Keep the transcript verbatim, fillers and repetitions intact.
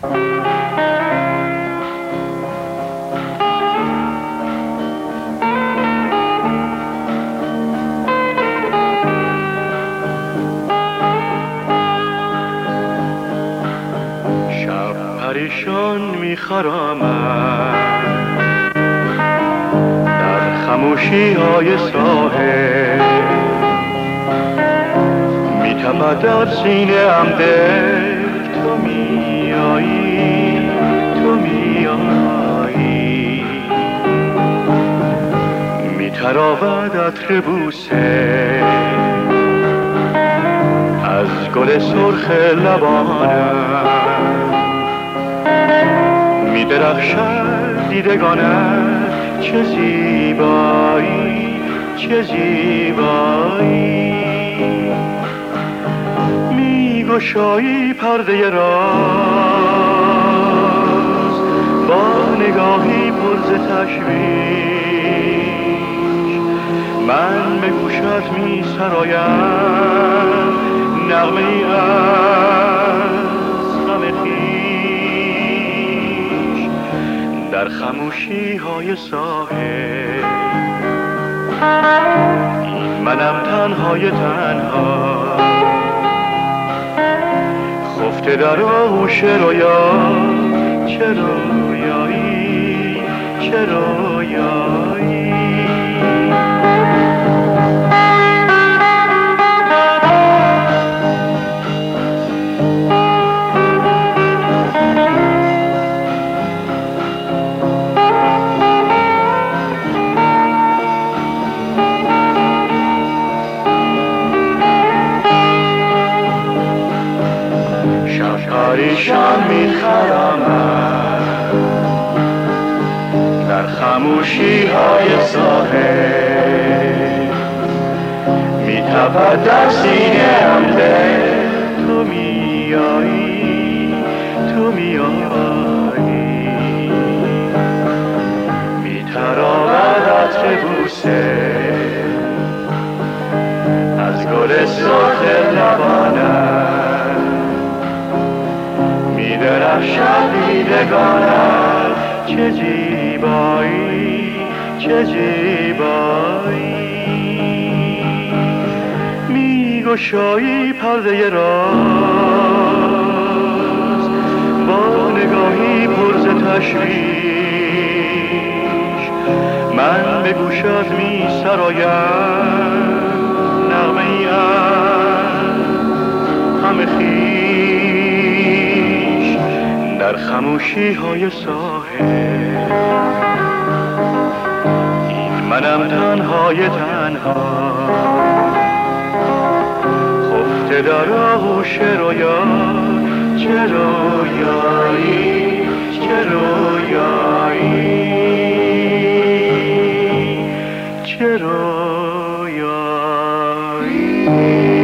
پریشان می‌خرامم در خموشی های ساحل، می‌تپد در سینه ام دل، تو میایی تو میایی، می‌تراود عطر بوسه از گل سرخ لبانم، می درخشد دیدگانت، چه زیبایی چه زیبایی، می گشایی پرده راز با نگاهی پر ز تشویش، من به گوشت می سرایم نغمه ای از غم خویش، در خموشی های ساحل. این منم تنهای تنها، خفته در آغوش رویا، چه رویایی چه رویایی. پریشان می‌خرامم در خموشی های ساحل، می‌تپد در سینه ام دل، تو میایی تو میایی، می‌تراود عطر بوسه از گل سرخ لبانم، درخشد دیدگانت، چه زیبایی چه زیبایی، می گشایی پرده راز با نگاهی پر ز تشویش، من به گوشت می سرایم نغمه ای از غم خویش، در خموشی های ساحل. این منم تنهای تنها، خفته در آغوش رویا، چه رویایی چه رویایی چه رویایی.